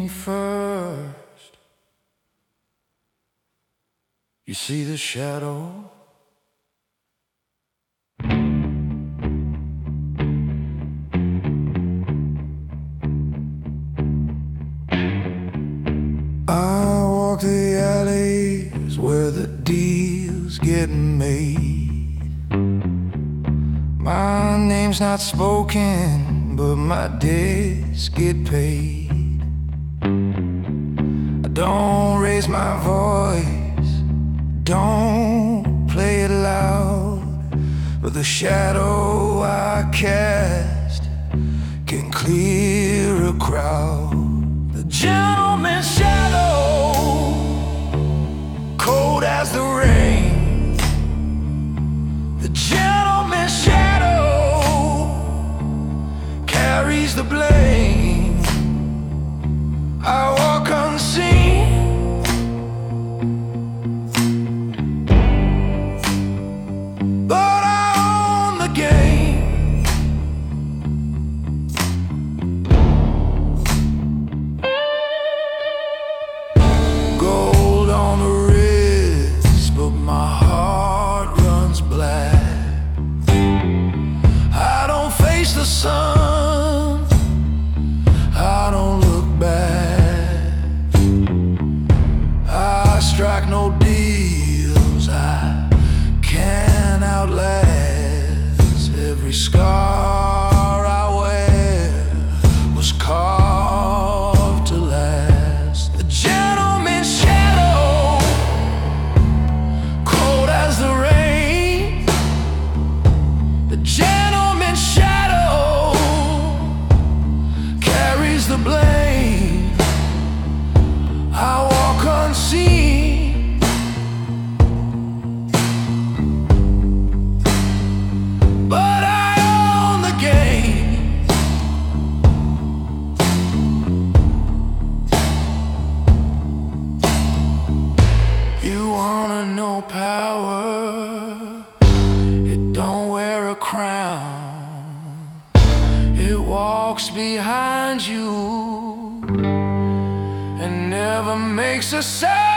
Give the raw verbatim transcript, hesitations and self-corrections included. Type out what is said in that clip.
me first. You see the shadow? I walk the alleys where the deals get made. My name's not spoken, but my debts get paid. I don't raise my voice, don't play it loud, but the shadow I cast can clear a crowd. The gentleman's shadow, cold as the rain. The gentleman's shadow carries the blame. I walk unseen, but I own the game. Gold on the wrist, but my heart runs black. I don't face the sun, I don't look back. I strike no deals I can't outlast. Every scar I wear was carved to last. The gentleman's shadow, cold as the rain. The gentleman's shadow carries the blame. I walk unseen, but I own the game. You wanna know power? It don't wear a crown. It walks behind you and never makes a sound.